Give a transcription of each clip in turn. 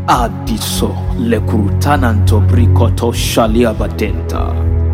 Adiso lekurutananto brikoto shalia batenta.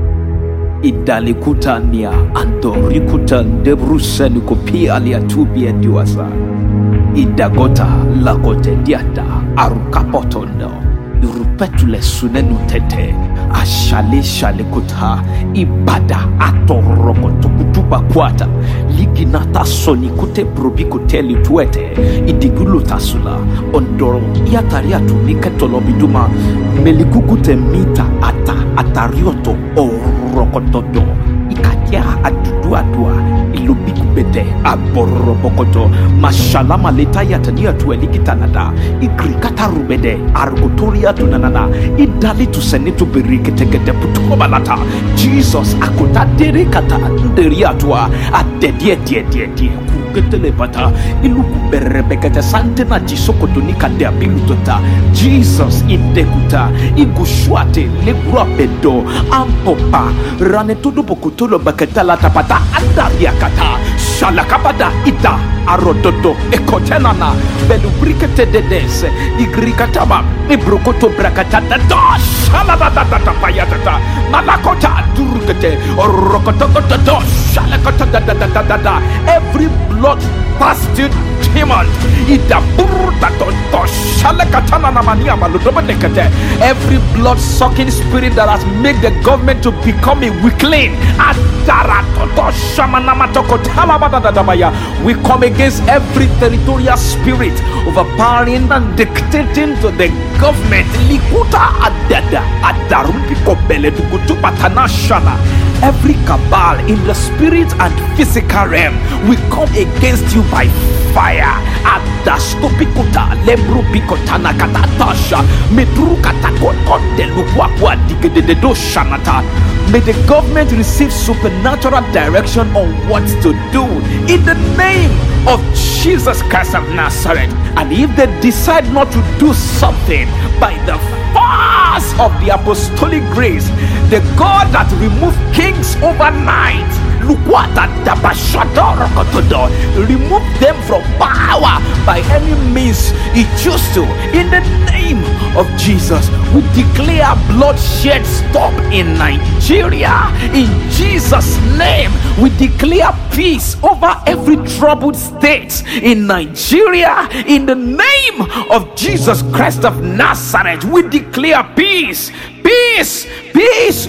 Idalikutania andorikuta debruseni kopia aliatubia diwasa. Idagota lakote diata arukapotondo. Irupetule sunenu tete ashale kuta ibada atorokoto kutuba kwata liginata soni kute probikoteli tuete idiguluta sula ondoro yatariatu niketolobiduma melikukute mita atarioto orokotodo ikatia adua ilubikubete aborobokoto mashalama leta yatania tuelikitanada ikrikata rubede argotoria tunanana idali tusenitu beriketegete putobalata Jesus akota derikata nderiatwa adedie kugetelepata ilukuberebekete santena jisokotonika deabilutota Jesus indekuta igushwate legruapedo ampopa ranetudu bokutolo baketala tapata andariakata shalakabada ita arododo ekotenana belubrikete dedes igrikataba ibrokoto brakatata shalabata payatata malakota durukete orokotokoto shalakata every blood fasted demon ida burtato shalakatana namania maludobekete every blood sucking spirit that has made the government to become a weakling adaratoto shamanamatokoto we come against every territorial spirit overpowering and dictating to the government. Likuta adada adarupiko bele tukutupatana shana. Every cabal in the spirit and physical realm, we come against you by fire. Adastopikuta lebrupikotana katatasha medrukatakotkondelukwa digededoshanata. May the government receive supernatural direction on what to do in the name of Jesus Christ of Nazareth. And if they decide not to do something by the force of the apostolic grace, the God that removed kings overnight, remove them from power by any means he chose to. In the name of Jesus, we declare bloodshed stop in Nigeria. In Jesus' name, we declare peace over every troubled state in Nigeria. In the name of Jesus Christ of Nazareth, we declare peace. Peace, peace,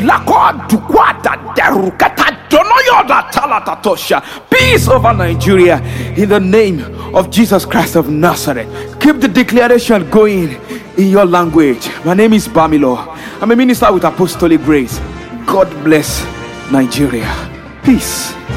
peace over Nigeria in the name of Jesus Christ of Nazareth. Keep the declaration going in your language. My name is Bamilo. I'm a minister with apostolic grace. God bless Nigeria. Peace.